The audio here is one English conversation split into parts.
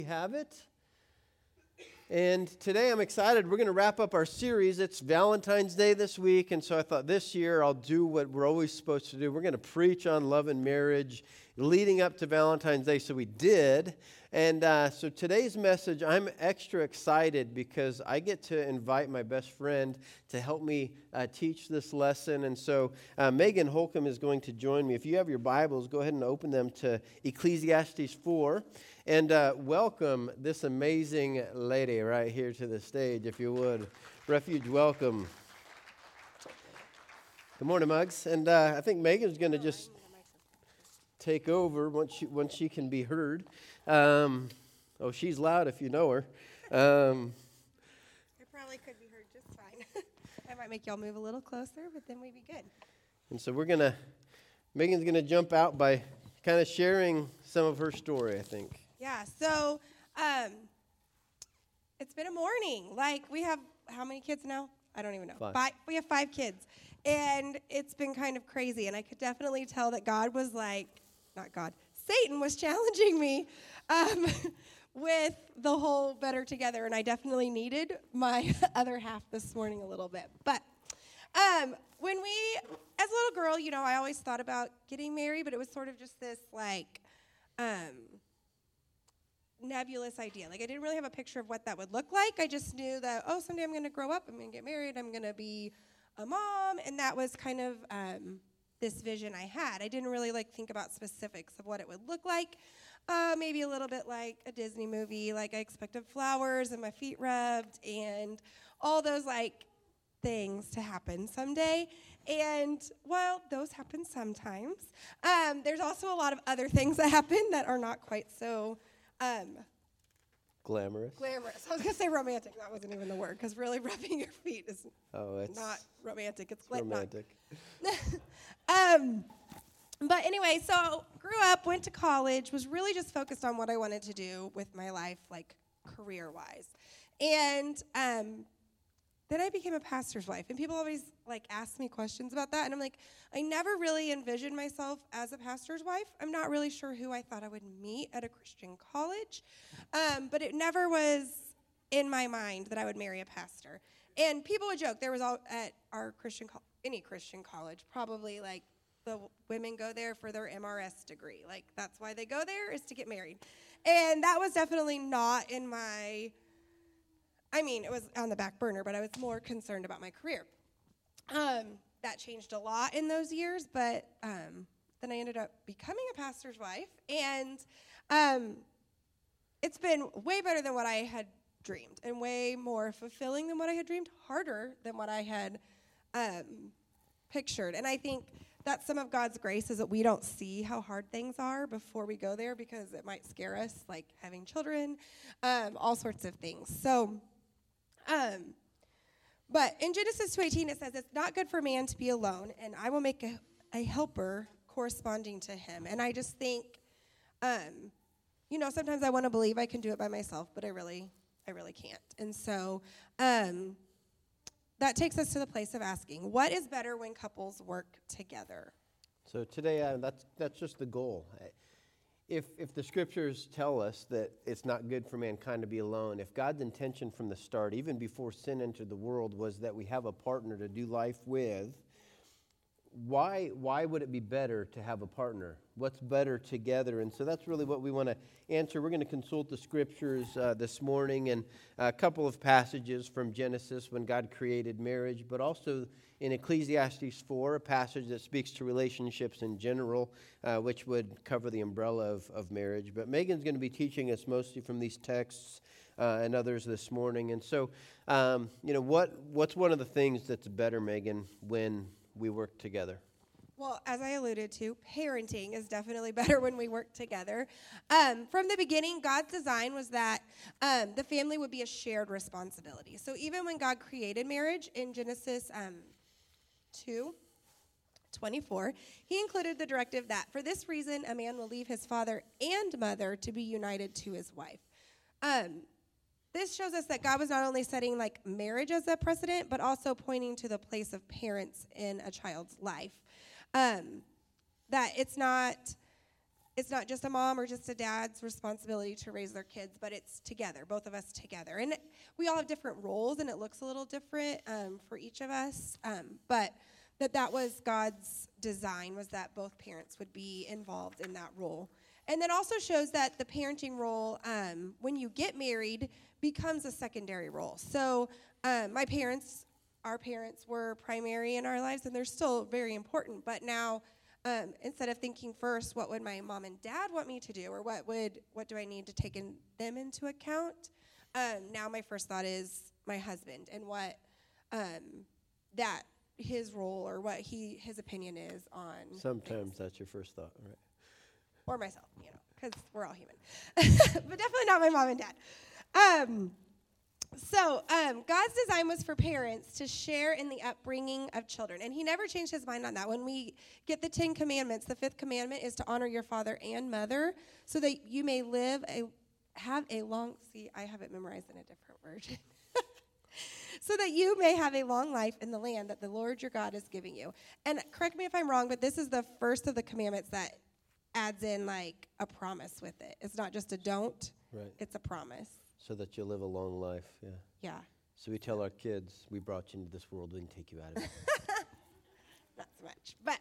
We have it. And today I'm excited. We're going to wrap up our series. It's Valentine's Day this week, and so I thought this year I'll do what we're always supposed to do. We're going to preach on love and marriage leading up to Valentine's Day, so we did. And so today's message, I'm extra excited because I get to invite my best friend to help me teach this lesson. And so Megan Holcomb is going to join me. If you have your Bibles, go ahead and open them to Ecclesiastes 4. And welcome this amazing lady right here to the stage, if you would. Refuge, welcome. Good morning, Muggs. And I think Megan's going to just take over once she can be heard. She's loud if you know her. I probably could be heard just fine. I might make y'all move a little closer, but then we'd be good. And so Megan's going to jump out by kind of sharing some of her story, I think. Yeah, so it's been a morning. Like, we have how many kids now? I don't even know. 5. We have 5 kids. And it's been kind of crazy. And I could definitely tell that God was Satan was challenging me with the whole better together. And I definitely needed my other half this morning a little bit. But as a little girl, I always thought about getting married, but it was sort of just this, nebulous idea. I didn't really have a picture of what that would look like. I just knew that, someday I'm going to grow up, I'm going to get married, I'm going to be a mom, and that was kind of this vision I had. I didn't really think about specifics of what it would look like. Maybe a little bit like a Disney movie, I expected flowers and my feet rubbed and all those things to happen someday. And while those happen sometimes, there's also a lot of other things that happen that are not quite so glamorous. I was going to say romantic. That wasn't even the word, because really rubbing your feet is not romantic. It's romantic. But anyway, so grew up, went to college, was really just focused on what I wanted to do with my life, career-wise. And then I became a pastor's wife, and people always ask me questions about that, and I'm like, I never really envisioned myself as a pastor's wife. I'm not really sure who I thought I would meet at a Christian college, but it never was in my mind that I would marry a pastor. And people would joke, there was at our any Christian college, probably the women go there for their MRS degree. That's why they go there, is to get married. And that was definitely not in my... it was on the back burner, but I was more concerned about my career. That changed a lot in those years, but then I ended up becoming a pastor's wife, and it's been way better than what I had dreamed, and way more fulfilling than what I had dreamed, harder than what I had pictured. And I think that's some of God's grace, is that we don't see how hard things are before we go there, because it might scare us, having children, all sorts of things. So... But in Genesis 2:18, it says, it's not good for man to be alone, and I will make a helper corresponding to him. And I just think, sometimes I want to believe I can do it by myself, but I really can't. And so that takes us to the place of asking, what is better when couples work together? So today, that's just the goal. If the scriptures tell us that it's not good for mankind to be alone, if God's intention from the start, even before sin entered the world, was that we have a partner to do life with, why would it be better to have a partner? What's better together? And so that's really what we want to answer. We're going to consult the scriptures this morning, and a couple of passages from Genesis when God created marriage, but also in Ecclesiastes 4, a passage that speaks to relationships in general, which would cover the umbrella of marriage. But Megan's going to be teaching us mostly from these texts and others this morning. And so, what's one of the things that's better, Megan, when we work together? Well, as I alluded to, parenting is definitely better when we work together. From the beginning, God's design was that the family would be a shared responsibility. So even when God created marriage in Genesis 2:24, he included the directive that, for this reason, a man will leave his father and mother to be united to his wife. This shows us that God was not only setting marriage as a precedent, but also pointing to the place of parents in a child's life. That it's not it's not just a mom or just a dad's responsibility to raise their kids, but it's together, both of us together. And we all have different roles, and it looks a little different for each of us, but that was God's design, was that both parents would be involved in that role. And then also shows that the parenting role, when you get married, becomes a secondary role. So our parents were primary in our lives, and they're still very important, but now instead of thinking first, what would my mom and dad want me to do, or what do I need to take them into account? Now my first thought is my husband and what that his role or what his opinion is on. Sometimes things. that's your first thought, right? Or myself, because we're all human, but definitely not my mom and dad. So God's design was for parents to share in the upbringing of children. And he never changed his mind on that. When we get the 10 Commandments, the 5th commandment is to honor your father and mother so that you may have a long so that you may have a long life in the land that the Lord your God is giving you. And correct me if I'm wrong, but this is the first of the commandments that adds in like a promise with it. It's not just a don't, Right. It's a promise. So that you'll live a long life, yeah. Yeah. So we tell our kids, we brought you into this world, we can take you out of it. Not so much. But,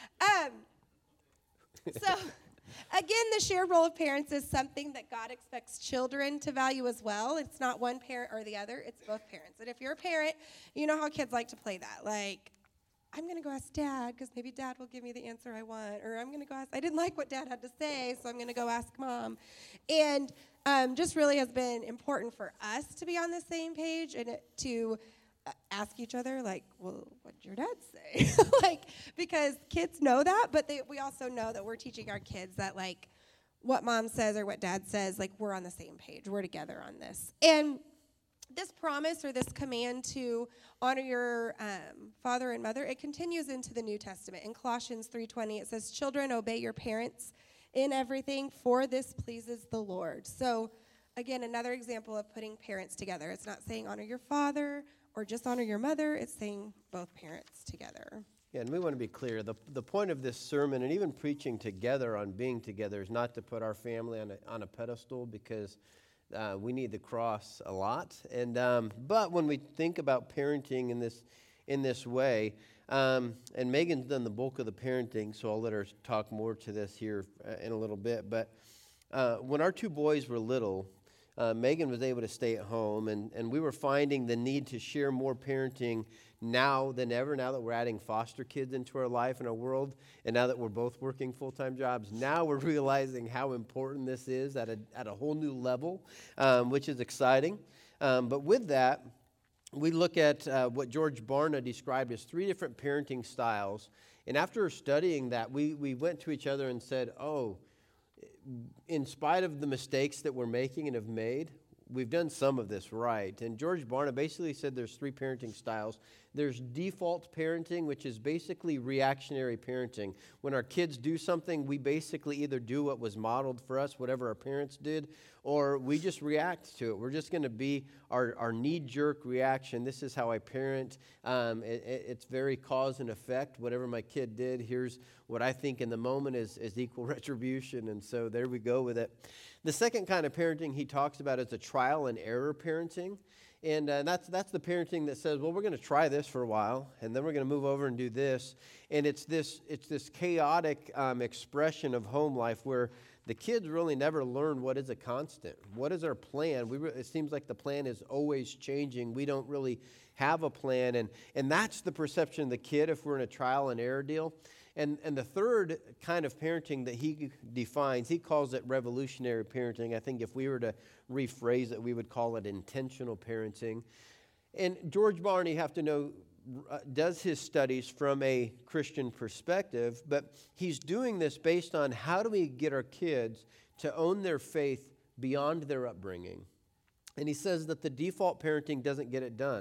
so, again, the shared role of parents is something that God expects children to value as well. It's not one parent or the other. It's both parents. And if you're a parent, you know how kids like to play that. Like, I'm going to go ask Dad because maybe Dad will give me the answer I want. Or I'm going to go ask, I didn't like what Dad had to say, so I'm going to go ask Mom. And just really has been important for us to be on the same page and to ask each other, like, well, what did your dad say? Like, because kids know that, but we also know that we're teaching our kids that, like, what Mom says or what Dad says, like, we're on the same page. We're together on this. And this promise or this command to honor your father and mother, it continues into the New Testament. In Colossians 3:20, it says, children, obey your parents in everything, for this pleases the Lord. So, again, another example of putting parents together. It's not saying honor your father or just honor your mother. It's saying both parents together. Yeah, and we want to be clear. The point of this sermon and even preaching together on being together is not to put our family on a pedestal, because we need the cross a lot. And but when we think about parenting in this way, and Megan's done the bulk of the parenting, so I'll let her talk more to this here in a little bit. But when our two boys were little, Megan was able to stay at home, and we were finding the need to share more parenting now than ever, now that we're adding foster kids into our life and our world, and now that we're both working full-time jobs. Now we're realizing how important this is at a whole new level, which is exciting. But with that, we look at what George Barna described as 3 different parenting styles. And after studying that, we went to each other and said, in spite of the mistakes that we're making and have made, we've done some of this right. And George Barna basically said there's 3 parenting styles. There's default parenting, which is basically reactionary parenting. When our kids do something, we basically either do what was modeled for us, whatever our parents did, or we just react to it. We're just going to be our knee-jerk reaction. This is how I parent. It's very cause and effect. Whatever my kid did, here's what I think in the moment is equal retribution. And so there we go with it. The second kind of parenting he talks about is a trial and error parenting. And that's the parenting that says, well, we're going to try this for a while, and then we're going to move over and do this. And it's this chaotic expression of home life where the kids really never learn what is a constant. What is our plan? It seems like the plan is always changing. We don't really have a plan. And that's the perception of the kid if we're in a trial and error deal. And the third kind of parenting that he defines, he calls it revolutionary parenting. I think if we were to rephrase it, we would call it intentional parenting. And George Barna, you have to know, does his studies from a Christian perspective, but he's doing this based on how do we get our kids to own their faith beyond their upbringing. And he says that the default parenting doesn't get it done,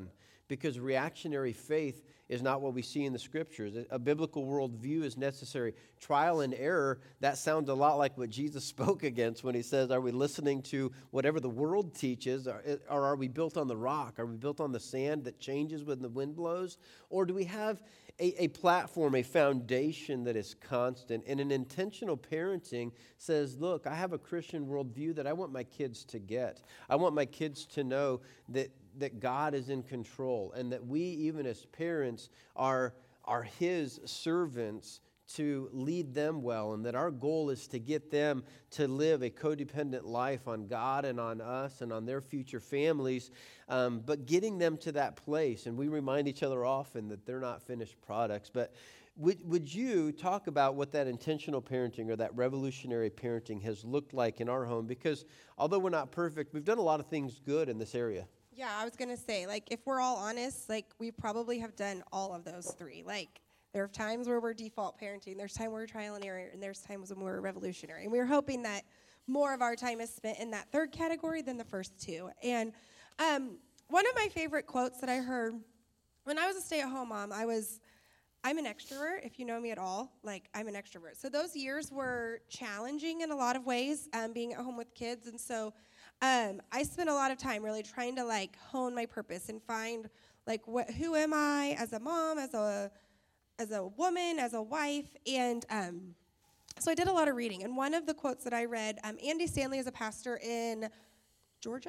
because reactionary faith is not what we see in the Scriptures. A biblical worldview is necessary. Trial and error, that sounds a lot like what Jesus spoke against when he says, are we listening to whatever the world teaches, or are we built on the rock? Are we built on the sand that changes when the wind blows? Or do we have a platform, a foundation that is constant? And an intentional parenting says, look, I have a Christian worldview that I want my kids to get. I want my kids to know that God is in control, and that we, even as parents, are His servants to lead them well, and that our goal is to get them to live a codependent life on God and on us and on their future families, but getting them to that place. And we remind each other often that they're not finished products. But would you talk about what that intentional parenting or that revolutionary parenting has looked like in our home? Because although we're not perfect, we've done a lot of things good in this area. Yeah, I was going to say, like, if we're all honest, like, we probably have done all of those three. Like, there are times where we're default parenting, there's times where we're trial and error, and there's times when we're revolutionary. And we're hoping that more of our time is spent in that third category than the first two. And one of my favorite quotes that I heard when I was a stay-at-home mom, I'm an extrovert, if you know me at all. Like, I'm an extrovert. So those years were challenging in a lot of ways, being at home with kids. And so I spent a lot of time really trying to, like, hone my purpose and find, like, who am I as a mom, as a woman, as a wife. And so I did a lot of reading. And one of the quotes that I read, Andy Stanley is a pastor in Georgia.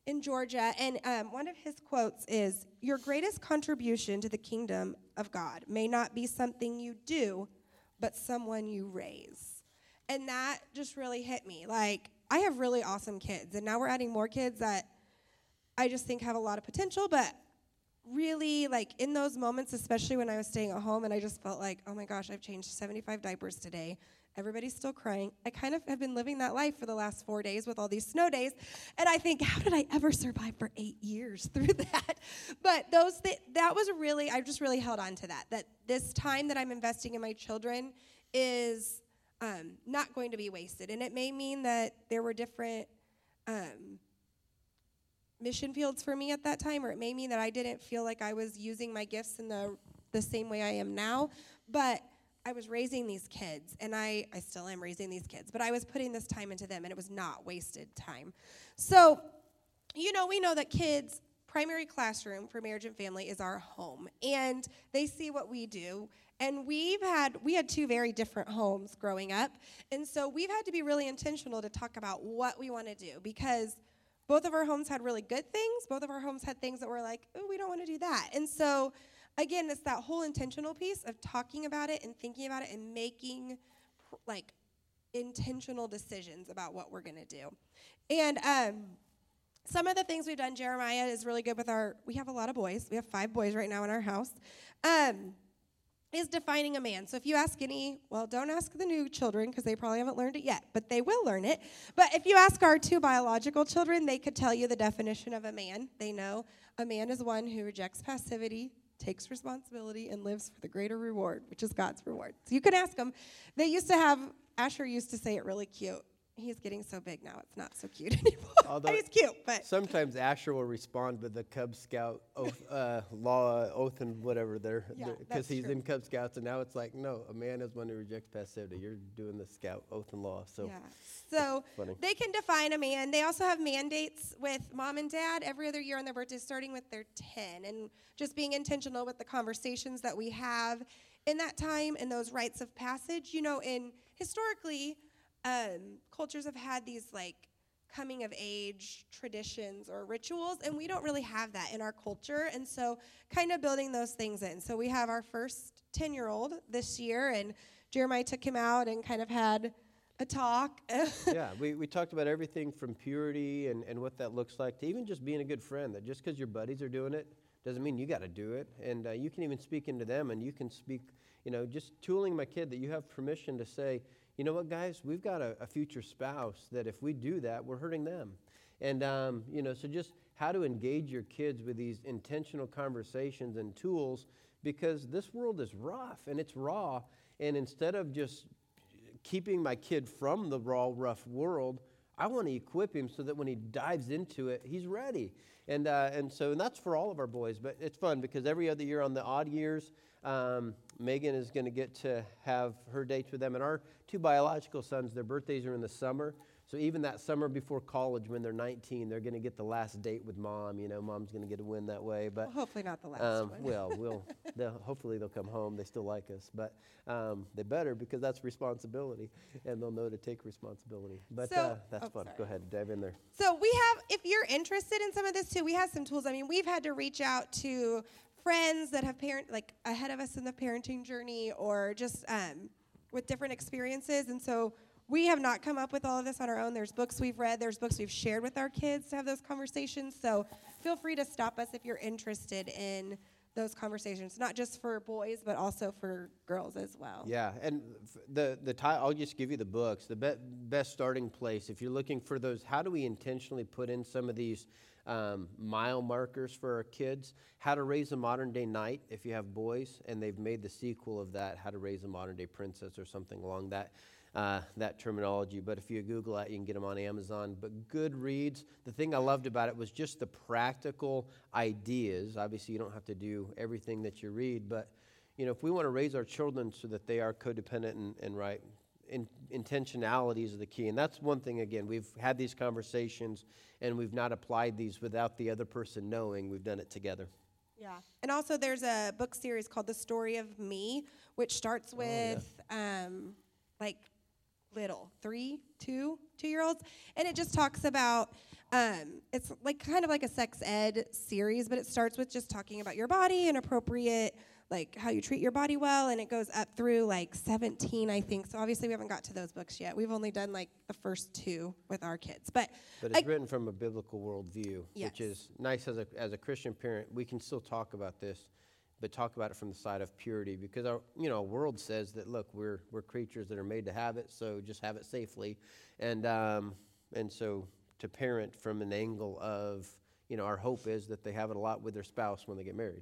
And one of his quotes is, your greatest contribution to the kingdom of God may not be something you do, but someone you raise. And that just really hit me. Like, I have really awesome kids, and now we're adding more kids that I just think have a lot of potential, but really, like, in those moments, especially when I was staying at home and I just felt like, oh my gosh, I've changed 75 diapers today. Everybody's still crying. I kind of have been living that life for the last 4 days with all these snow days, and I think, how did I ever survive for 8 years through that? But that was really, I just really held on to that this time that I'm investing in my children is not going to be wasted. And it may mean that there were different mission fields for me at that time, or it may mean that I didn't feel like I was using my gifts in the same way I am now, but I was raising these kids, and I still am raising these kids, but I was putting this time into them, and it was not wasted time. So, we know that kids' primary classroom for marriage and family is our home, and they see what we do. And we had two very different homes growing up, and so we've had to be really intentional to talk about what we want to do, because both of our homes had really good things. Both of our homes had things that were like, oh, we don't want to do that. And so, again, it's that whole intentional piece of talking about it and thinking about it and making, like, intentional decisions about what we're going to do. And some of the things we've done, Jeremiah is really good with we have a lot of boys. We have 5 boys right now in our house. Is defining a man. So if you ask don't ask the new children because they probably haven't learned it yet, but they will learn it. But if you ask our 2 biological children, they could tell you the definition of a man. They know a man is one who rejects passivity, takes responsibility, and lives for the greater reward, which is God's reward. So you can ask them. Asher used to say it really cute. He's getting so big now, it's not so cute anymore. Although he's cute, but sometimes Asher will respond with the Cub Scout oath, oath and whatever there, because he's in Cub Scouts, and now it's like, no, a man is one who rejects passivity. You're doing the Scout oath and law. So they can define a man. They also have mandates with mom and dad every other year on their birthday, starting with their 10, and just being intentional with the conversations that we have in that time and those rites of passage. Historically, cultures have had these, like, coming of age traditions or rituals, and we don't really have that in our culture, and so kind of building those things in. So we have our first 10-year-old this year, and Jeremiah took him out and kind of had a talk. Yeah, we talked about everything from purity and what that looks like to even just being a good friend, that just because your buddies are doing it doesn't mean you got to do it, and you can even speak into them, and you can speak, just tooling my kid that you have permission to say, you know what, guys, we've got a future spouse that if we do that, we're hurting them. And, so just how to engage your kids with these intentional conversations and tools, because this world is rough and it's raw. And instead of just keeping my kid from the raw, rough world, I want to equip him so that when he dives into it, he's ready. And that's for all of our boys. But it's fun because every other year on the odd years, Megan is going to get to have her dates with them. And our two biological sons, their birthdays are in the summer. So even that summer before college, when they're 19, they're going to get the last date with mom. Mom's going to get a win that way. But well, hopefully not the last one. Well, hopefully they'll come home. They still like us. But they better, because that's responsibility. And they'll know to take responsibility. But that's fun. Sorry. Go ahead, dive in there. So we have, if you're interested in some of this too, we have some tools. I mean, we've had to reach out to friends that have ahead of us in the parenting journey, or just with different experiences. And so we have not come up with all of this on our own. There's books we've read. There's books we've shared with our kids to have those conversations. So feel free to stop us if you're interested in those conversations, not just for boys, but also for girls as well. Yeah, and I'll just give you the books. The best starting place, if you're looking for those, how do we intentionally put in some of these mile markers for our kids? How to Raise a Modern Day Knight, if you have boys, and they've made the sequel of that, How to Raise a Modern Day Princess, or something along that terminology. But if you Google that, you can get them on Amazon. But good reads. The thing I loved about it was just the practical ideas. Obviously, you don't have to do everything that you read, but if we want to raise our children so that they are codependent and right, intentionalities are the key. And that's one thing, again, we've had these conversations and we've not applied these without the other person knowing. We've done it together. Yeah. And also there's a book series called The Story of Me, which starts with little 2-year-olds, and it just talks about it's like kind of like a sex ed series, but it starts with just talking about your body and appropriate, like how you treat your body well, and it goes up through like 17, I think. So obviously we haven't got to those books yet. We've only done like the first 2 with our kids, but it's written from a biblical worldview, yes. Which is nice. As a Christian parent, we can still talk about this, but talk about it from the side of purity, because our world says that, look, we're creatures that are made to have it, so just have it safely, and so to parent from an angle of, our hope is that they have it a lot with their spouse when they get married,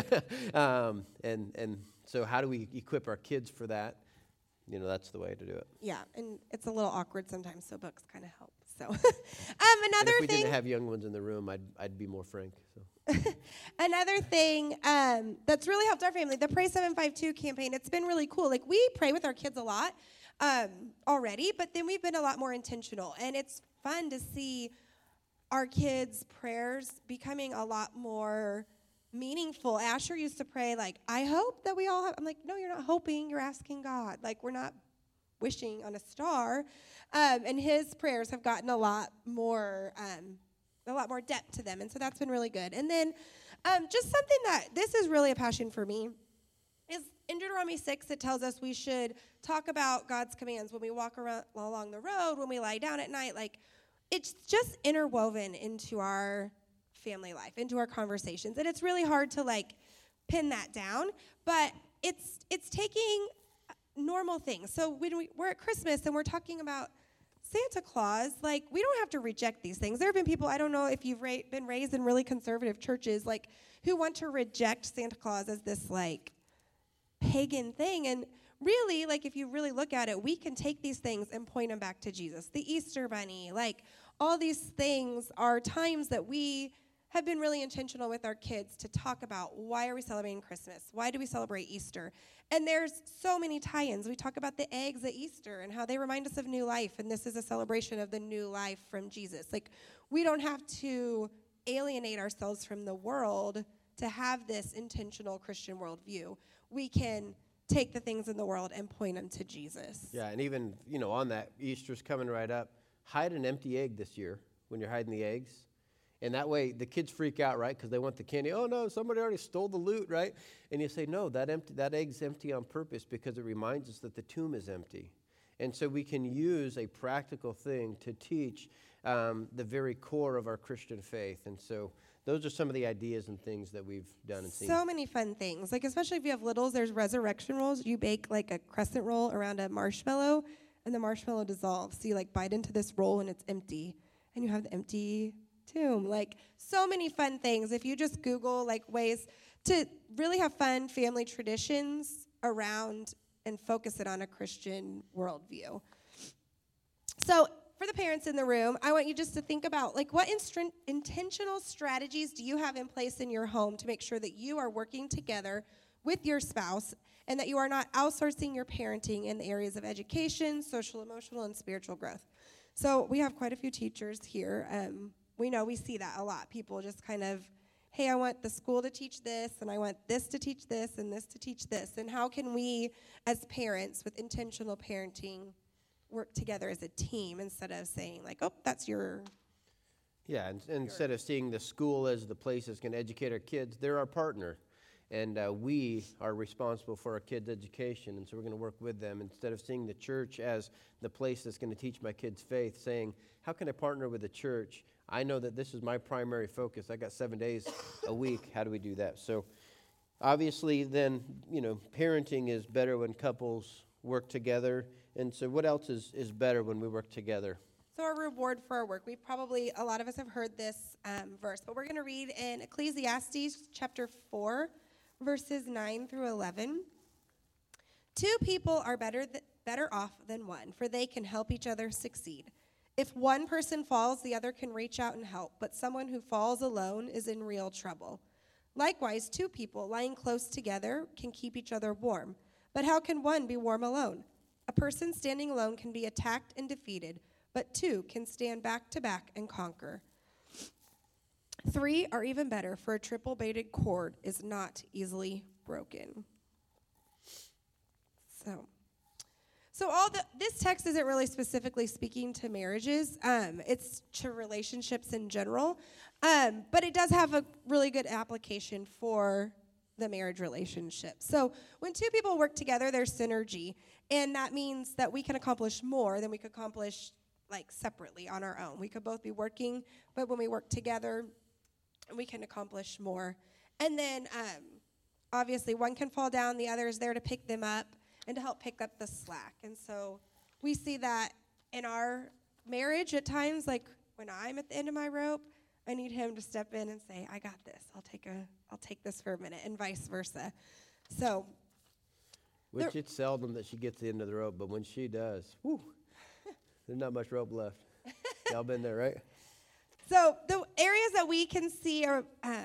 and so how do we equip our kids for that? That's the way to do it. Yeah, and it's a little awkward sometimes, so books kind of help. So, another if we thing. didn't have young ones in the room, I'd be more frank. So. Another thing that's really helped our family, the Pray 752 campaign, it's been really cool. Like, we pray with our kids a lot already, but then we've been a lot more intentional. And it's fun to see our kids' prayers becoming a lot more meaningful. Asher used to pray, like, I hope that we all have. I'm like, no, you're not hoping. You're asking God. Like, we're not wishing on a star. And his prayers have gotten a lot more depth to them, and so that's been really good. And then just something that, this is really a passion for me, is in Deuteronomy 6, it tells us we should talk about God's commands when we walk along the road, when we lie down at night. Like, it's just interwoven into our family life, into our conversations, and it's really hard to, like, pin that down, but it's taking normal things. So when we're at Christmas and we're talking about Santa Claus, like, we don't have to reject these things. There have been people, I don't know if you've been raised in really conservative churches, like, who want to reject Santa Claus as this, like, pagan thing. And really, like, if you really look at it, we can take these things and point them back to Jesus. The Easter Bunny, like, all these things are times that we have been really intentional with our kids to talk about, why are we celebrating Christmas? Why do we celebrate Easter? And there's so many tie-ins. We talk about the eggs at Easter and how they remind us of new life, and this is a celebration of the new life from Jesus. Like, we don't have to alienate ourselves from the world to have this intentional Christian worldview. We can take the things in the world and point them to Jesus. Yeah, and even, on that, Easter's coming right up. Hide an empty egg this year when you're hiding the eggs. And that way, the kids freak out, right? Because they want the candy. Oh, no, somebody already stole the loot, right? And you say, no, that egg's empty on purpose because it reminds us that the tomb is empty. And so we can use a practical thing to teach the very core of our Christian faith. And so those are some of the ideas and things that we've done and seen. So many fun things. Like, especially if you have littles, there's resurrection rolls. You bake, like, a crescent roll around a marshmallow, and the marshmallow dissolves. So you, like, bite into this roll, and it's empty. And you have the empty tomb. Like, so many fun things. If you just Google, like, ways to really have fun family traditions around and focus it on a Christian worldview. So for the parents in the room, I want you just to think about, like, what intentional strategies do you have in place in your home to make sure that you are working together with your spouse and that you are not outsourcing your parenting in the areas of education, social, emotional, and spiritual growth. So we have quite a few teachers here. We see that a lot. People just kind of, hey, I want the school to teach this, and I want this to teach this, and this to teach this. And how can we, as parents, with intentional parenting, work together as a team instead of saying, like, oh, that's your... Yeah, and instead of seeing the school as the place that's going to educate our kids, they're our partner. And we are responsible for our kids' education, and so we're going to work with them. Instead of seeing the church as the place that's going to teach my kids' faith, saying, how can I partner with the church? I know that this is my primary focus. I got 7 days a week. How do we do that? So obviously then, parenting is better when couples work together. And so what else is better when we work together? So our reward for our work. A lot of us have heard this verse, but we're going to read in Ecclesiastes chapter 4, verses 9 through 11. 2 people are better off than one, for they can help each other succeed. If one person falls, the other can reach out and help, but someone who falls alone is in real trouble. Likewise, 2 people lying close together can keep each other warm. But how can one be warm alone? A person standing alone can be attacked and defeated, but 2 can stand back to back and conquer. 3 are even better, for a triple-braided cord is not easily broken. So this text isn't really specifically speaking to marriages. It's to relationships in general. But it does have a really good application for the marriage relationship. So when 2 people work together, there's synergy. And that means that we can accomplish more than we could accomplish separately on our own. We could both be working, but when we work together, we can accomplish more. And then obviously one can fall down, the other is there to pick them up and to help pick up the slack. And so we see that in our marriage at times, like when I'm at the end of my rope, I need him to step in and say, I got this. I'll take this for a minute, and vice versa. So which it's seldom that she gets to the end of the rope, but when she does, there's not much rope left. Y'all been there, right? So the areas that we can see are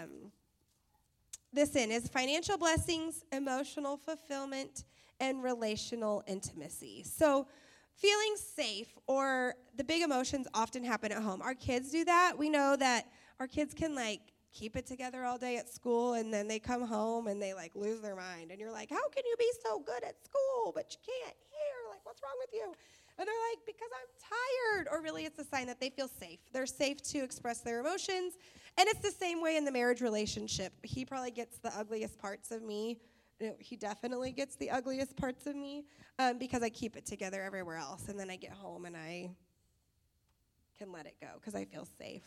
this in is financial blessings, emotional fulfillment, and relational intimacy. So feeling safe, or the big emotions often happen at home. Our kids do that. We know that our kids can keep it together all day at school, and then they come home and they lose their mind. And you're like, how can you be so good at school, but you can't here? What's wrong with you? And they're like, because I'm tired. Or really, it's a sign that they feel safe. They're safe to express their emotions. And it's the same way in the marriage relationship. He probably gets the ugliest parts of me. He definitely gets the ugliest parts of me because I keep it together everywhere else. And then I get home and I can let it go because I feel safe.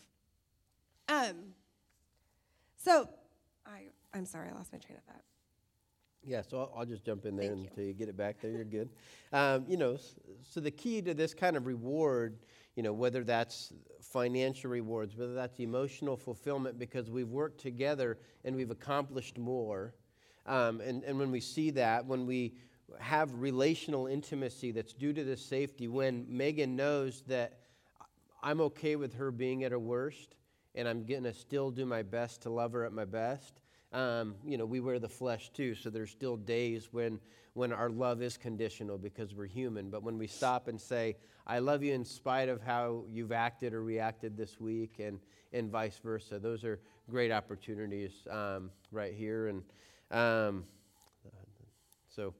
I'm sorry, I lost my train of thought. Yeah, so I'll just jump in there Thank you. until you get it back there. You're good. So the key to this kind of reward, whether that's financial rewards, whether that's emotional fulfillment because we've worked together and we've accomplished more, and when we see that, when we have relational intimacy that's due to this safety, when Megan knows that I'm okay with her being at her worst and I'm going to still do my best to love her at my best, we wear the flesh too, so there's still days when our love is conditional because we're human. But when we stop and say, I love you in spite of how you've acted or reacted this week, and vice versa, those are great opportunities right here. And so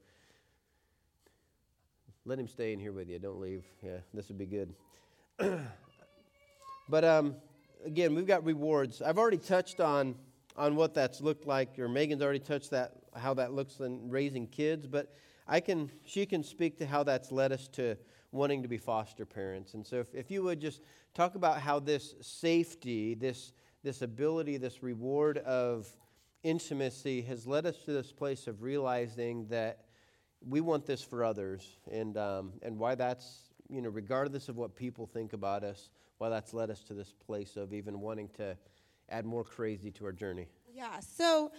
let him stay in here with you. Don't leave. Yeah, this would be good. But again, we've got rewards. I've already touched on what that's looked like, or Megan's already touched how that looks in raising kids, but she can speak to how that's led us to wanting to be foster parents. And so if you would just talk about how this safety, this ability, this reward of intimacy has led us to this place of realizing that we want this for others, and why that's, regardless of what people think about us, why that's led us to this place of even wanting to add more crazy to our journey. Yeah, so,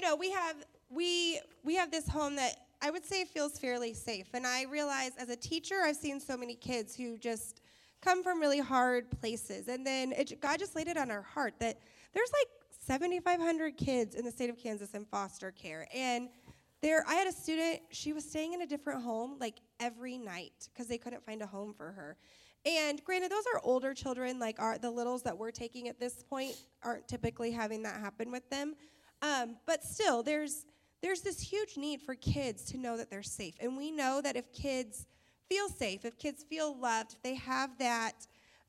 we have this home that I would say feels fairly safe. And I realize as a teacher, I've seen so many kids who just come from really hard places. And then God just laid it on our heart that there's like 7,500 kids in the state of Kansas in foster care. And I had a student, she was staying in a different home like every night because they couldn't find a home for her. And granted, those are older children, like the littles that we're taking at this point aren't typically having that happen with them. But still, there's this huge need for kids to know that they're safe. And we know that if kids feel safe, if kids feel loved, if they have that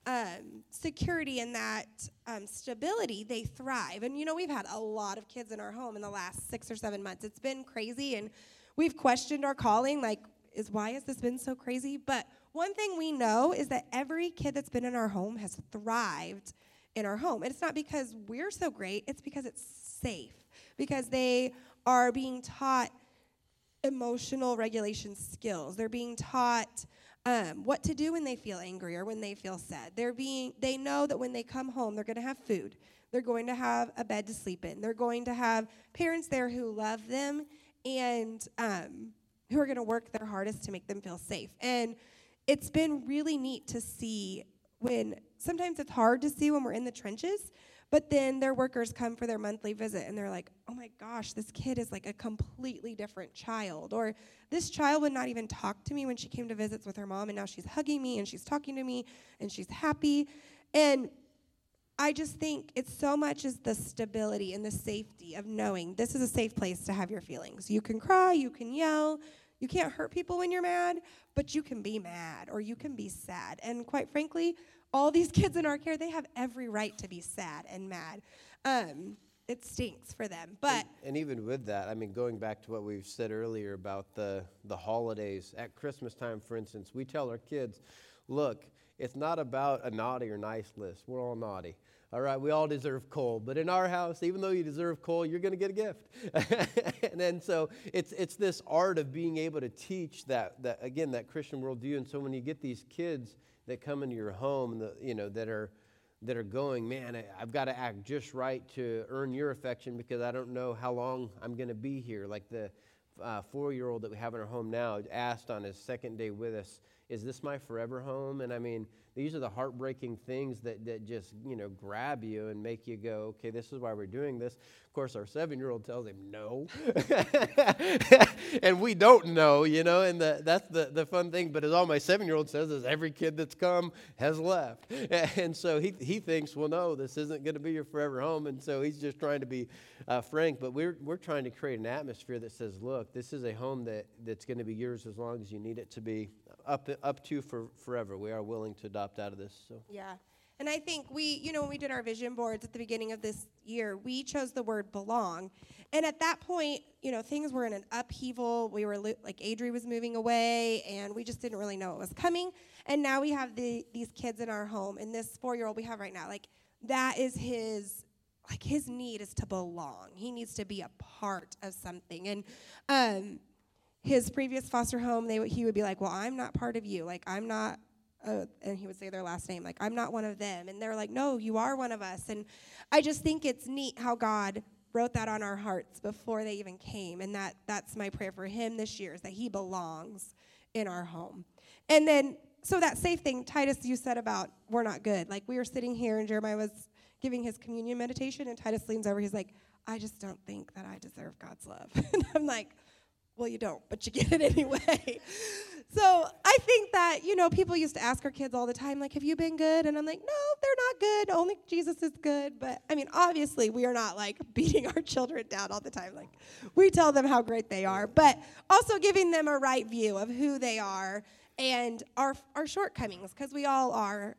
security and that stability, they thrive. And, we've had a lot of kids in our home in the last 6 or 7 months. It's been crazy, and we've questioned our calling, like, why has this been so crazy? But one thing we know is that every kid that's been in our home has thrived in our home. And it's not because we're so great, it's because it's safe, because they are being taught emotional regulation skills. They're being taught what to do when they feel angry or when they feel sad. They know that when they come home, they're going to have food. They're going to have a bed to sleep in. They're going to have parents there who love them and who are going to work their hardest to make them feel safe. And it's been really neat to see sometimes it's hard to see when we're in the trenches, but then their workers come for their monthly visit and they're like, oh my gosh, this kid is like a completely different child. Or this child would not even talk to me when she came to visits with her mom, and now she's hugging me and she's talking to me and she's happy. And I just think it's so much as the stability and the safety of knowing this is a safe place to have your feelings. You can cry, you can yell, you can't hurt people when you're mad, but you can be mad or you can be sad. And quite frankly, all these kids in our care, they have every right to be sad and mad. It stinks for them. But and even with that, I mean, going back to what we've said earlier about the holidays, at Christmas time, for instance, we tell our kids, look, it's not about a naughty or nice list. We're all naughty. All right, we all deserve coal. But in our house, even though you deserve coal, you're going to get a gift. And then so it's this art of being able to teach that again, that Christian worldview. And so when you get these kids that come into your home, that are going, man, I've got to act just right to earn your affection because I don't know how long I'm going to be here. Like the 4-year-old that we have in our home now asked on his second day with us, is this my forever home? And I mean, these are the heartbreaking things that just, grab you and make you go, okay, this is why we're doing this. Of course, our 7-year-old tells him no. And we don't know, and that's the fun thing. But as all my 7-year-old says is every kid that's come has left. And so he thinks, well, no, this isn't going to be your forever home. And so he's just trying to be frank. But we're trying to create an atmosphere that says, look, this is a home that's going to be yours as long as you need it to be, up to for forever. We are willing to adopt out of this. So yeah. And I think when we did our vision boards at the beginning of this year, we chose the word belong. And at that point, things were in an upheaval. We were like Adri was moving away, and we just didn't really know what was coming. And now we have these kids in our home, and this 4-year-old we have right now, like that is his need is to belong. He needs to be a part of something. And his previous foster home, he would be like, well, I'm not part of you. Like, I'm not, and he would say their last name, like, I'm not one of them. And they're like, no, you are one of us. And I just think it's neat how God wrote that on our hearts before they even came. And that's my prayer for him this year, is that he belongs in our home. And then, so that safe thing, Titus, you said about we're not good. Like, we were sitting here, and Jeremiah was giving his communion meditation, and Titus leans over, he's like, I just don't think that I deserve God's love. And I'm like, well, you don't, but you get it anyway. So I think that, people used to ask our kids all the time, like, have you been good? And I'm like, no, they're not good. Only Jesus is good. But, I mean, obviously, we are not, like, beating our children down all the time. Like, we tell them how great they are, but also giving them a right view of who they are and our shortcomings, because we all are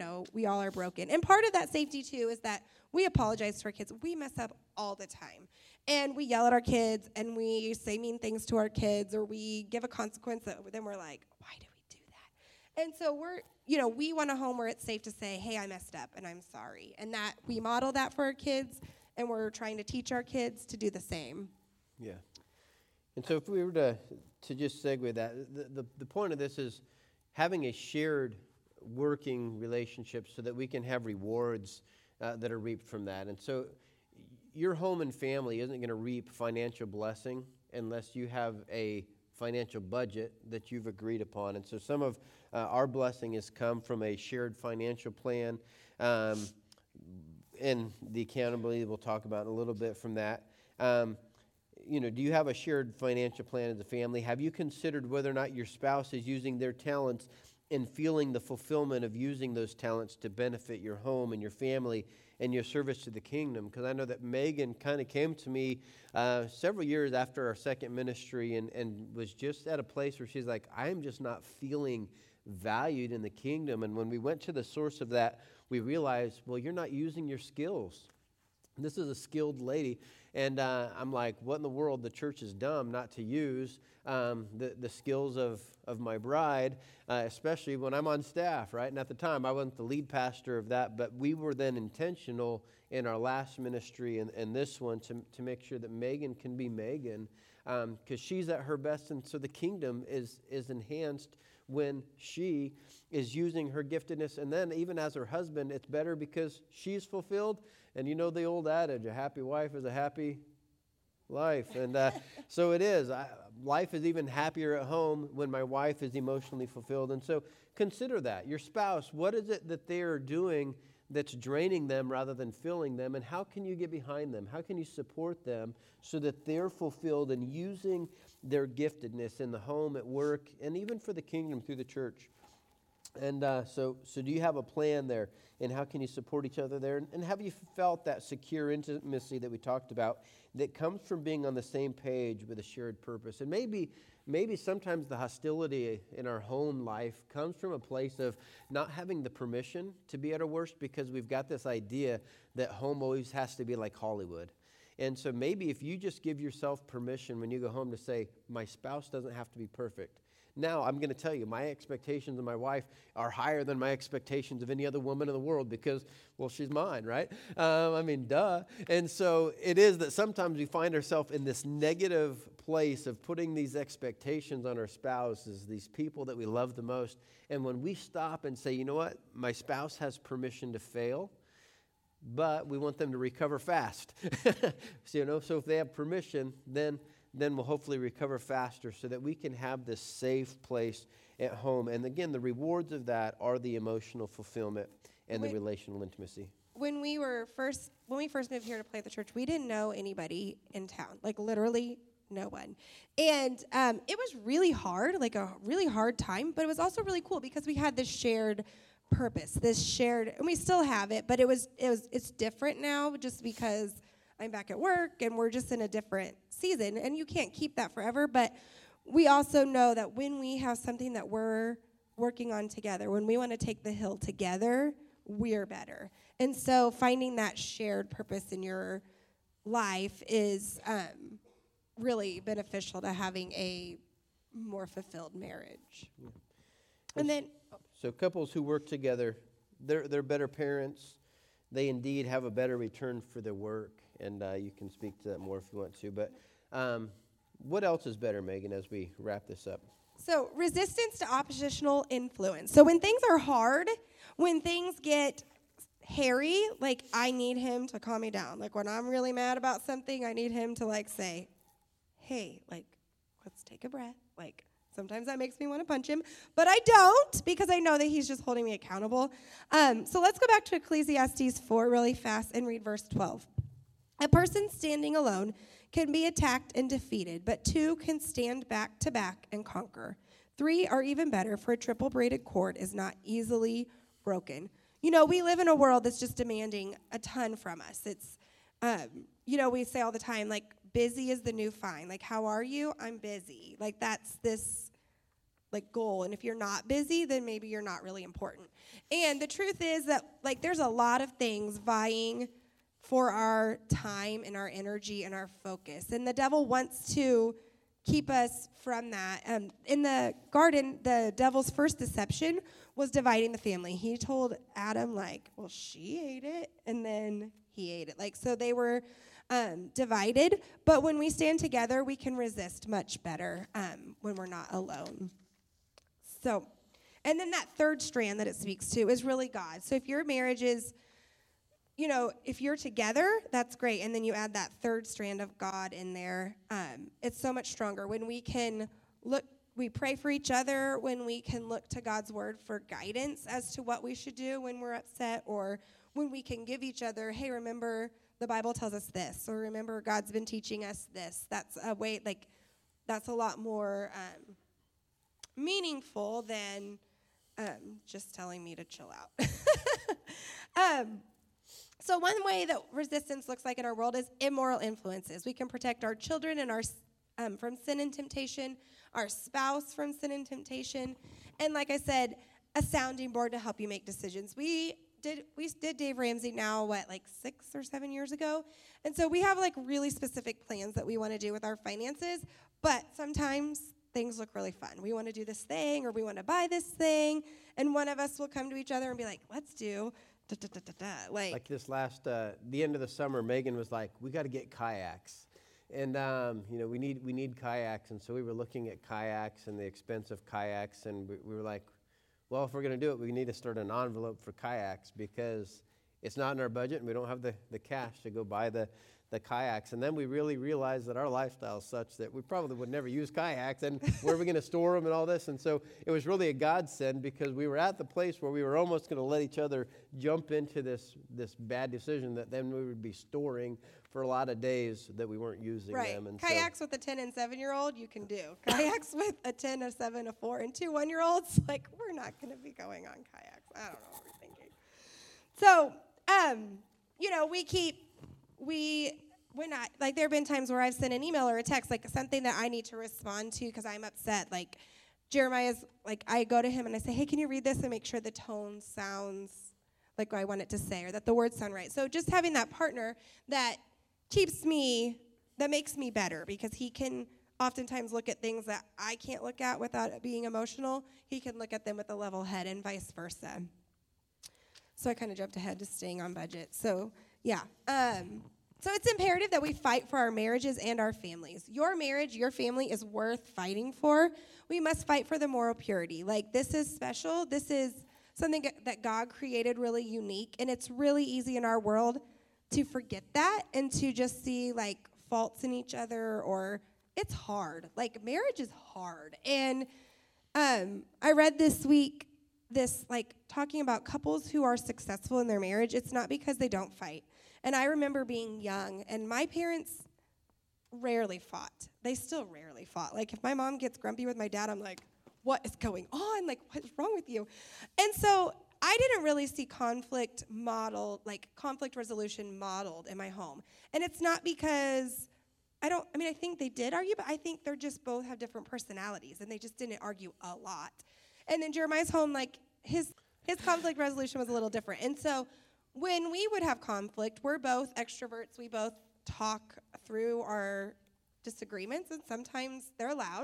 broken. And part of that safety, too, is that we apologize to our kids. We mess up all the time. And we yell at our kids, and we say mean things to our kids, or we give a consequence that then we're like, why did we do that? And so we want a home where it's safe to say, hey, I messed up, and I'm sorry. And that we model that for our kids, and we're trying to teach our kids to do the same. Yeah. And so if we were to just segue that, the point of this is having a shared working relationship so that we can have rewards that are reaped from that. And so your home and family isn't going to reap financial blessing unless you have a financial budget that you've agreed upon. And so some of our blessing has come from a shared financial plan. And the accountability we'll talk about in a little bit from that. Do you have a shared financial plan as a family? Have you considered whether or not your spouse is using their talents and feeling the fulfillment of using those talents to benefit your home and your family and your service to the kingdom? Because I know that Megan kind of came to me several years after our second ministry and was just at a place where she's like, I am just not feeling valued in the kingdom. And when we went to the source of that, we realized, well, you're not using your skills. This is a skilled lady. And I'm like, what in the world? The church is dumb not to use the skills of my bride, especially when I'm on staff, right? And at the time, I wasn't the lead pastor of that, but we were then intentional in our last ministry and this one to make sure that Megan can be Megan, because she's at her best. And so the kingdom is enhanced when she is using her giftedness. And then even as her husband, it's better because she's fulfilled. And you know the old adage, a happy wife is a happy life. And so it is. Life is even happier at home when my wife is emotionally fulfilled. And so consider that. Your spouse, what is it that they are doing that's draining them rather than filling them? And how can you get behind them? How can you support them so that they're fulfilled and using their giftedness in the home, at work, and even for the kingdom through the church? And so do you have a plan there? And how can you support each other there? And have you felt that secure intimacy that we talked about that comes from being on the same page with a shared purpose? And maybe sometimes the hostility in our home life comes from a place of not having the permission to be at our worst, because we've got this idea that home always has to be like Hollywood. And so maybe if you just give yourself permission when you go home to say, my spouse doesn't have to be perfect. Now, I'm going to tell you, my expectations of my wife are higher than my expectations of any other woman in the world because, well, she's mine, right? Duh. And so it is that sometimes we find ourselves in this negative place of putting these expectations on our spouses, these people that we love the most. And when we stop and say, you know what, my spouse has permission to fail, but we want them to recover fast. So if they have permission, then we'll hopefully recover faster so that we can have this safe place at home. And again, the rewards of that are the emotional fulfillment and the relational intimacy. When we first moved here to play at the church, we didn't know anybody in town, like literally no one. And it was really hard, like a really hard time, but it was also really cool because we had this shared purpose, and we still have it, but it's different now just because I'm back at work and we're just in a different season, and you can't keep that forever. But we also know that when we have something that we're working on together, when we want to take the hill together, we're better. And so finding that shared purpose in your life is really beneficial to having a more fulfilled marriage. Yeah. And then so couples who work together, they're better parents. They indeed have a better return for their work. And you can speak to that more if you want to. But what else is better, Megan, as we wrap this up? So resistance to oppositional influence. So when things are hard, when things get hairy, like I need him to calm me down. Like when I'm really mad about something, I need him to like say, hey, like, let's take a breath. Like sometimes that makes me want to punch him, but I don't because I know that he's just holding me accountable. So let's go back to Ecclesiastes 4 really fast and read verse 12. A person standing alone can be attacked and defeated, but two can stand back to back and conquer. Three are even better, for a triple-braided cord is not easily broken. You know, we live in a world that's just demanding a ton from us. It's, we say all the time, like, busy is the new fine. Like, how are you? I'm busy. Like, that's this, like, goal. And if you're not busy, then maybe you're not really important. And the truth is that, like, there's a lot of things vying for our time and our energy and our focus. And the devil wants to keep us from that. In the garden, the devil's first deception was dividing the family. He told Adam, like, well, she ate it, and then he ate it. Like, so they were divided. But when we stand together, we can resist much better when we're not alone. So, and then that third strand that it speaks to is really God. So if your marriage is, if you're together, that's great. And then you add that third strand of God in there. It's so much stronger when we can we pray for each other when we can look to God's word for guidance as to what we should do when we're upset, or when we can give each other, hey, remember the Bible tells us this, or remember God's been teaching us this. That's a way, like, that's a lot more meaningful than just telling me to chill out. So one way that resistance looks like in our world is immoral influences. We can protect our children and our from sin and temptation, our spouse from sin and temptation, and like I said, a sounding board to help you make decisions. We did Dave Ramsey now, like 6 or 7 years ago, and so we have like really specific plans that we want to do with our finances, but sometimes things look really fun. We want to do this thing, or we want to buy this thing, and one of us will come to each other and be like, let's do da-da-da-da-da. Like this last, the end of the summer, Megan was like, we got to get kayaks. And, we need kayaks. And so we were looking at kayaks and the expense of kayaks. And we were like, well, if we're going to do it, we need to start an envelope for kayaks, because it's not in our budget and we don't have the cash to go buy the kayaks. And then we really realized that our lifestyle is such that we probably would never use kayaks, and where are we going to store them and all this? And so it was really a godsend, because we were at the place where we were almost going to let each other jump into this bad decision that then we would be storing for a lot of days that we weren't using them. And kayaks with a 10 and 7-year-old, you can do. Kayaks with a 10, a 7, a 4, and 2 1-year-olds, like, we're not going to be going on kayaks. I don't know what we're thinking. So, when there have been times where I've sent an email or a text, like something that I need to respond to because I'm upset. Like Jeremiah's, like I go to him and I say, hey, can you read this and make sure the tone sounds like I want it to say, or that the words sound right. So just having that partner that makes me better, because he can oftentimes look at things that I can't look at without it being emotional. He can look at them with a level head, and vice versa. So I kind of jumped ahead to staying on budget. So, yeah. So it's imperative that we fight for our marriages and our families. Your marriage, your family is worth fighting for. We must fight for the moral purity. Like, this is special. This is something that God created really unique. And it's really easy in our world to forget that and to just see, like, faults in each other, or it's hard. Like, marriage is hard. And I read this week talking about couples who are successful in their marriage. It's not because they don't fight. And I remember being young, and my parents rarely fought. They still rarely fought. Like, if my mom gets grumpy with my dad, I'm like, what is going on? Like, what's wrong with you? And so I didn't really see conflict resolution modeled in my home. And it's not because I think they did argue, but I think they're just both have different personalities, and they just didn't argue a lot. And in Jeremiah's home, like, his conflict resolution was a little different. And so when we would have conflict, we're both extroverts. We both talk through our disagreements, and sometimes they're loud.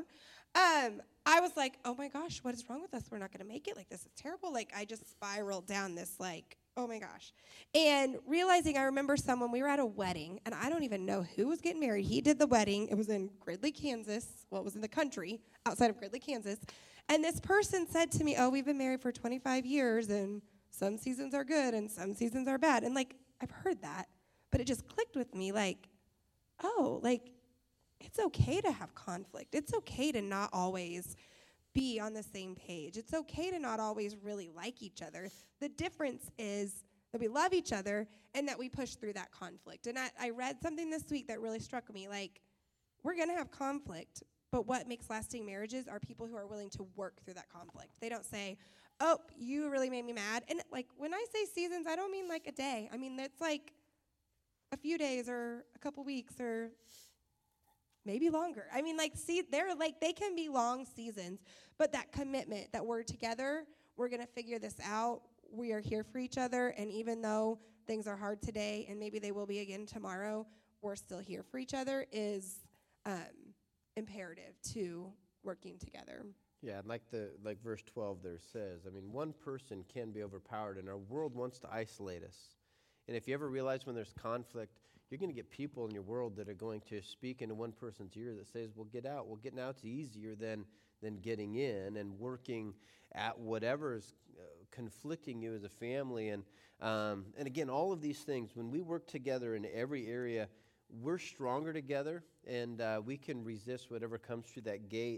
I was like, oh my gosh, what is wrong with us? We're not going to make it. Like, this is terrible. Like, I just spiraled down this, like, oh my gosh. And realizing, I remember we were at a wedding, and I don't even know who was getting married. He did the wedding. It was in Gridley, Kansas. Well, it was in the country outside of Gridley, Kansas. And this person said to me, oh, we've been married for 25 years, and some seasons are good and some seasons are bad. And, like, I've heard that, but it just clicked with me, like, oh, like, it's okay to have conflict. It's okay to not always be on the same page. It's okay to not always really like each other. The difference is that we love each other and that we push through that conflict. And I read something this week that really struck me, like, we're going to have conflict, but what makes lasting marriages are people who are willing to work through that conflict. They don't say, oh, you really made me mad. And, like, when I say seasons, I don't mean, like, a day. I mean, it's, like, a few days or a couple weeks or maybe longer. I mean, like, they can be long seasons, but that commitment that we're together, we're going to figure this out, we are here for each other, and even though things are hard today and maybe they will be again tomorrow, we're still here for each other is imperative to working together. Yeah, and like verse 12 there says, I mean, one person can be overpowered, and our world wants to isolate us. And if you ever realize when there's conflict, you're going to get people in your world that are going to speak into one person's ear that says, well, get out. Well, getting out's easier than getting in, and working at whatever is conflicting you as a family. And again, all of these things, when we work together in every area, we're stronger together, and we can resist whatever comes through that gate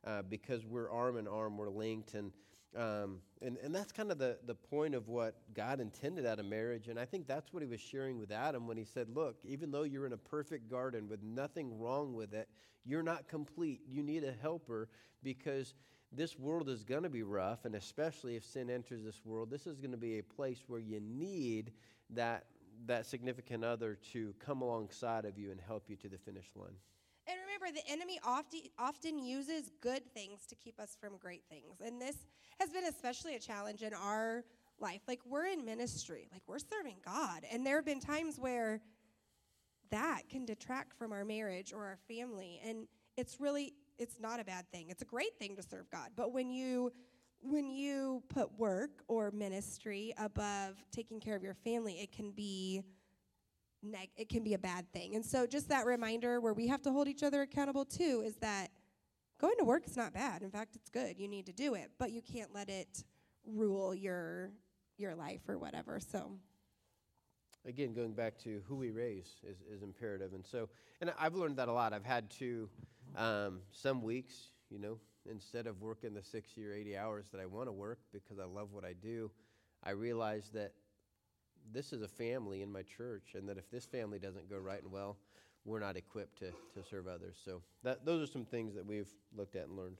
because we're arm in arm, we're linked, and that's kind of the point of what God intended out of marriage. And I think that's what he was sharing with Adam when he said, look, even though you're in a perfect garden with nothing wrong with it, you're not complete. You need a helper, because this world is going to be rough, and especially if sin enters this world, this is going to be a place where you need that significant other to come alongside of you and help you to the finish line. And remember, the enemy often uses good things to keep us from great things. And this has been especially a challenge in our life. Like, we're in ministry. Like, we're serving God. And there have been times where that can detract from our marriage or our family. And it's not a bad thing. It's a great thing to serve God. But when you put work or ministry above taking care of your family, it can be a bad thing. And so just that reminder where we have to hold each other accountable too is that going to work is not bad. In fact, it's good. You need to do it, but you can't let it rule your life or whatever. So again, going back to who we raise is imperative. And I've learned that a lot. I've had to, some weeks, instead of working the 60 or 80 hours that I want to work because I love what I do, I realize that this is a family in my church, and that if this family doesn't go right and well, we're not equipped to serve others. So those are some things that we've looked at and learned.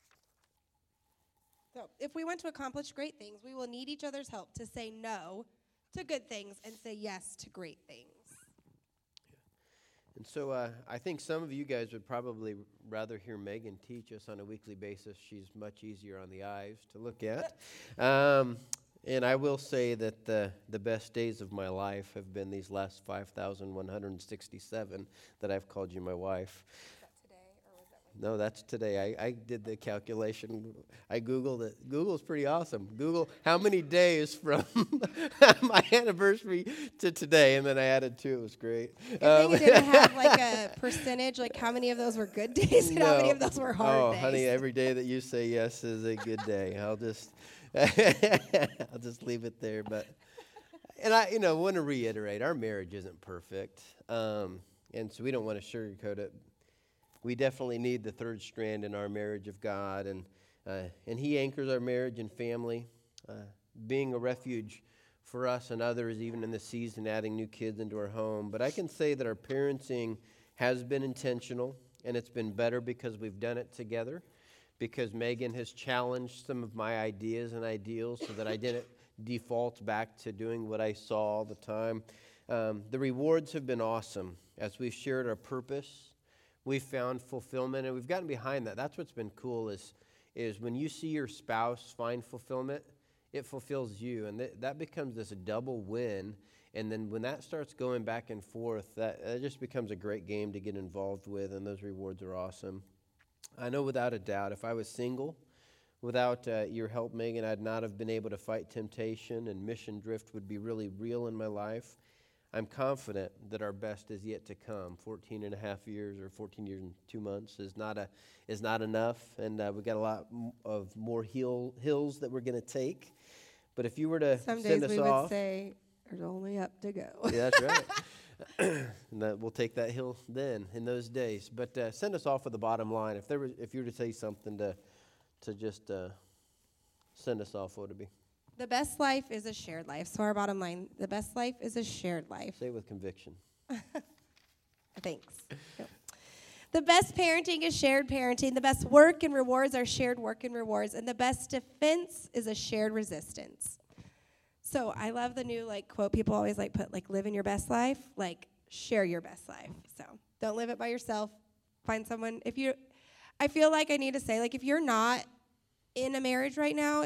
So if we want to accomplish great things, we will need each other's help to say no to good things and say yes to great things. And so I think some of you guys would probably rather hear Megan teach us on a weekly basis. She's much easier on the eyes to look at. And I will say that the best days of my life have been these last 5,167 that I've called you my wife. Was that today, or was that No, that's today. I did the calculation. I Googled it. Google's pretty awesome. Google how many days from my anniversary to today, and then I added 2. It was great. Good thing you didn't have like a percentage, like how many of those were good days and how many of those were hard days. Oh, honey, every day that you say yes is a good day. I'll just leave it there. And I want to reiterate, our marriage isn't perfect, and so we don't want to sugarcoat it. We definitely need the third strand in our marriage of God, and He anchors our marriage and family, being a refuge for us and others, even in the season, adding new kids into our home. But I can say that our parenting has been intentional, and it's been better because we've done it together, because Megan has challenged some of my ideas and ideals so that I didn't default back to doing what I saw all the time. The rewards have been awesome. As we've shared our purpose, we've found fulfillment, and we've gotten behind that. That's what's been cool is when you see your spouse find fulfillment, it fulfills you, and that becomes this double win. And then when that starts going back and forth, that just becomes a great game to get involved with, and those rewards are awesome. I know without a doubt, if I was single, without your help, Megan, I'd not have been able to fight temptation, and mission drift would be really real in my life. I'm confident that our best is yet to come. 14 and a half years or 14 years and 2 months is not enough, and we've got a lot of more hills that we're going to take. But if you were to Some send days us we off, would say, there's only up to go. yeah, that's right. And we'll take that hill then in those days. But send us off with the bottom line. If you were to say something to just send us off, what would it be? The best life is a shared life. So our bottom line, the best life is a shared life. Say it with conviction. Thanks. Yep. The best parenting is shared parenting. The best work and rewards are shared work and rewards. And the best defense is a shared resistance. So I love the new quote people always put live in your best life, share your best life. So don't live it by yourself. Find someone. I feel like I need to say if you're not in a marriage right now,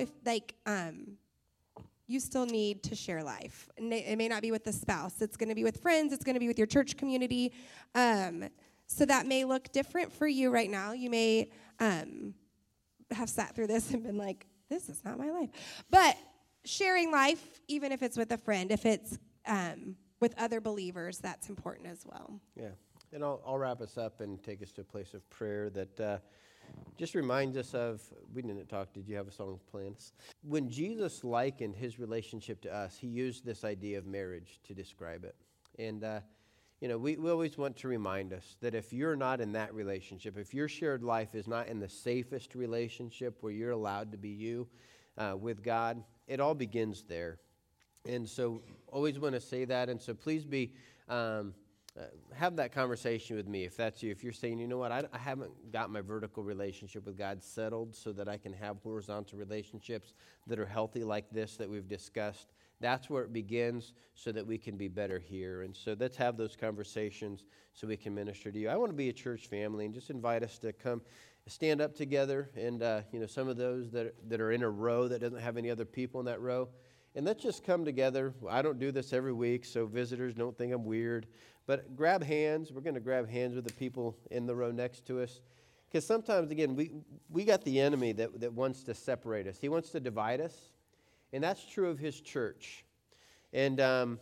you still need to share life. And it may not be with the spouse. It's going to be with friends. It's going to be with your church community. So that may look different for you right now. You may have sat through this and been like, this is not my life. But sharing life, even if it's with a friend, if it's with other believers, that's important as well. Yeah. And I'll wrap us up and take us to a place of prayer that just reminds us of, we didn't talk, did you have a song planned? When Jesus likened his relationship to us, he used this idea of marriage to describe it. And, we always want to remind us that if you're not in that relationship, if your shared life is not in the safest relationship where you're allowed to be you with God, it all begins there. And so always want to say that. And so please have that conversation with me if that's you. If you're saying, you know what, I haven't got my vertical relationship with God settled so that I can have horizontal relationships that are healthy like this that we've discussed. That's where it begins so that we can be better here. And so let's have those conversations so we can minister to you. I want to be a church family and just invite us to come stand up together. And, some of those that are in a row that doesn't have any other people in that row. And let's just come together. I don't do this every week, so visitors don't think I'm weird. But grab hands. We're going to grab hands with the people in the row next to us. Because sometimes, again, we got the enemy that wants to separate us. He wants to divide us. And that's true of his church. And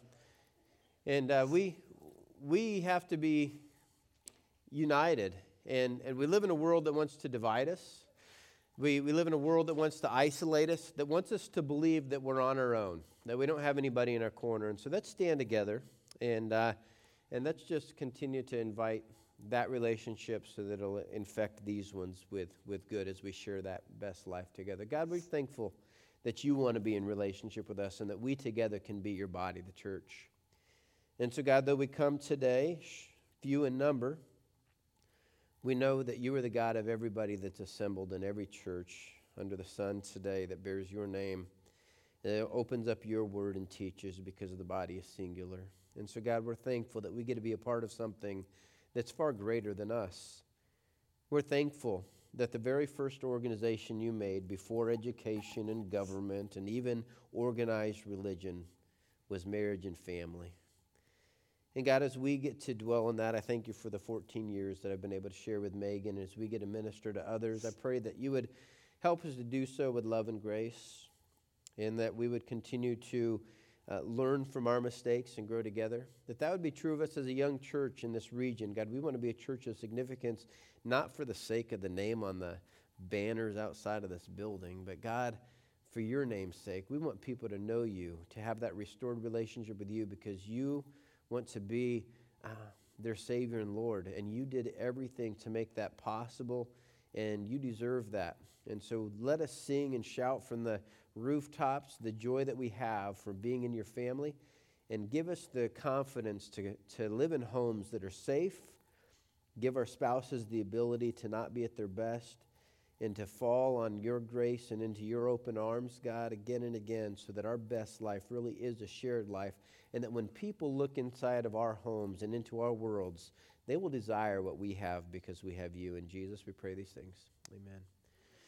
we have to be united. And we live in a world that wants to divide us. We live in a world that wants to isolate us, that wants us to believe that we're on our own, that we don't have anybody in our corner. And so let's stand together and let's just continue to invite that relationship so that it'll infect these ones with good as we share that best life together. God, we're thankful that you want to be in relationship with us and that we together can be your body, the church. And so, God, though we come today, few in number, we know that you are the God of everybody that's assembled in every church under the sun today that bears your name. It opens up your word and teaches because the body is singular. And so, God, we're thankful that we get to be a part of something that's far greater than us. We're thankful that the very first organization you made before education and government and even organized religion was marriage and family. And God, as we get to dwell on that, I thank you for the 14 years that I've been able to share with Megan. As we get to minister to others, I pray that you would help us to do so with love and grace, and that we would continue to learn from our mistakes and grow together. That would be true of us as a young church in this region. God, we want to be a church of significance, not for the sake of the name on the banners outside of this building, but God, for your name's sake, we want people to know you, to have that restored relationship with you because you want to be their Savior and Lord, and you did everything to make that possible, and you deserve that. And so let us sing and shout from the rooftops the joy that we have from being in your family, and give us the confidence to live in homes that are safe, give our spouses the ability to not be at their best, and to fall on your grace and into your open arms, God, again and again, so that our best life really is a shared life, and that when people look inside of our homes and into our worlds, they will desire what we have because we have you. In Jesus, we pray these things. Amen.